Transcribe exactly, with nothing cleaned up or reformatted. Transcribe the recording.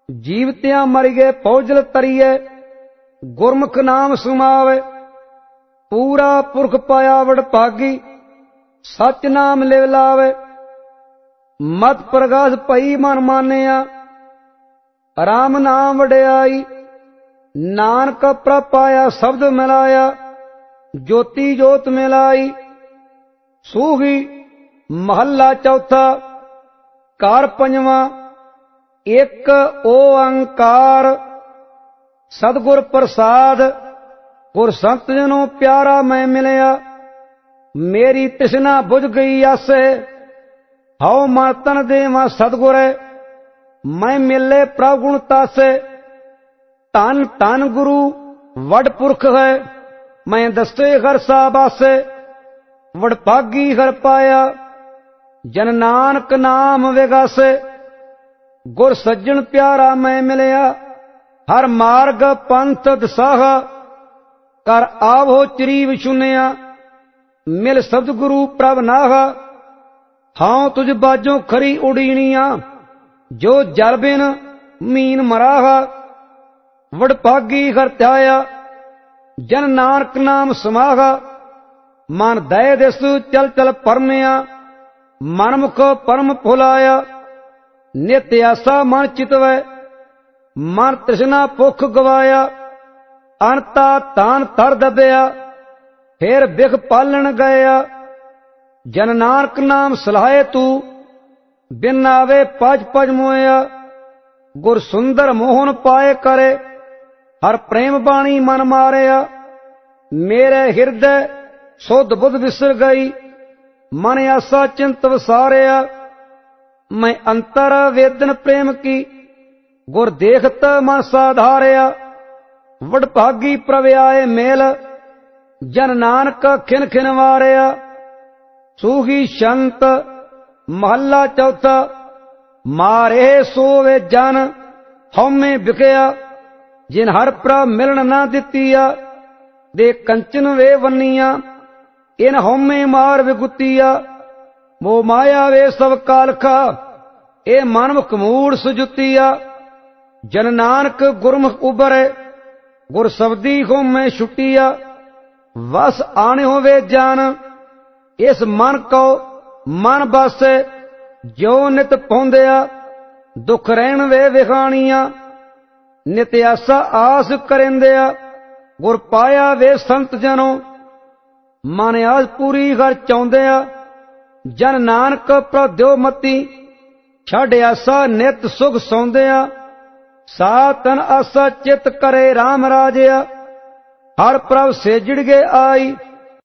जीवतियां मर गए पौजल तरीए, गुरमुख नाम सुमावे। पूरा पुरख पाया वड भागी, सच नाम लिव लावे। मत प्रकाश भई मन मानिया, राम नाम वड्याई। नानक प्रभ पाया शब्द मिलाया, ज्योति जोत मिलाई। सूही महला चौथा, कार पंजवा। एक ओंकार सतगुर प्रसाद, गुर संत जनो प्यारा मैं मिलया। मेरी तृष्णा बुझ गई आसे, हौ मन तन देवा सतगुरे। मैं मिले प्रभ गुण तासे, धन धन गुरु वड पुरख है। मैं दसे घर साबासे, वडभागी घर पाया। जन नानक नाम विगासे, गुर सज्जन प्यारा मैं मिलया। हर मार्ग पंथ दसाहा, कर आवो चरीव चुनिया। मिल सतगुरु प्रभ नाहा, हां तुझ बाजों खरी उड़ीनिया। जो जल बिन मीन मराहा, वडभागी घर त्याया। जन नानक नाम समाहा, मन दय दिस चल चल परमया। मनमुख परम फुलाया, नित आसा मन चितवै। मन तृष्णा भुख गवाया, अनता तान तर दबया। फिर बिख पालन गया, जन नानक नाम सलाहे तू। बिन आवे पज पज मोया, गुर सुंदर मोहन पाए करे। हर प्रेम बाणी मन मारया, मेरे हृदय सुध बुध विसर गई। मन आसा चिंत वसारया, मैं अंतर वेदन प्रेम की। गुर देखत मन साधारया, वडभागी प्रभ आए मेल। जन नानक खिन खिन वारया। सूही शंत महला चौथा, मारे सोवे जन हौमे बिकया। जिन हर प्रभ मिलन ना दितिया, दे कंचन वे वनिया। इन हौमे मार विगुतिया, मोह माया वे सब कालखा। ए मनमुख मूड़ सुजुतिया। जन नानक गुरमुख उबरे, गुर शब्दी होमे छुटिया। वस आने होवे जान, इस मन को मन बासे। जो नित पौंदिया, दुख रहन वे विखानिया। नित आसा आस करेंदिया, गुर पाया वे संत जनो। मन आस पूरी घर चाहुंदिया, जन नानक प्रभ दियो मती। छड़ आसा नित सुख सौंदिया, सा तन आसा चित करे राम राजया। हर प्रभ सेजड़ गए आई,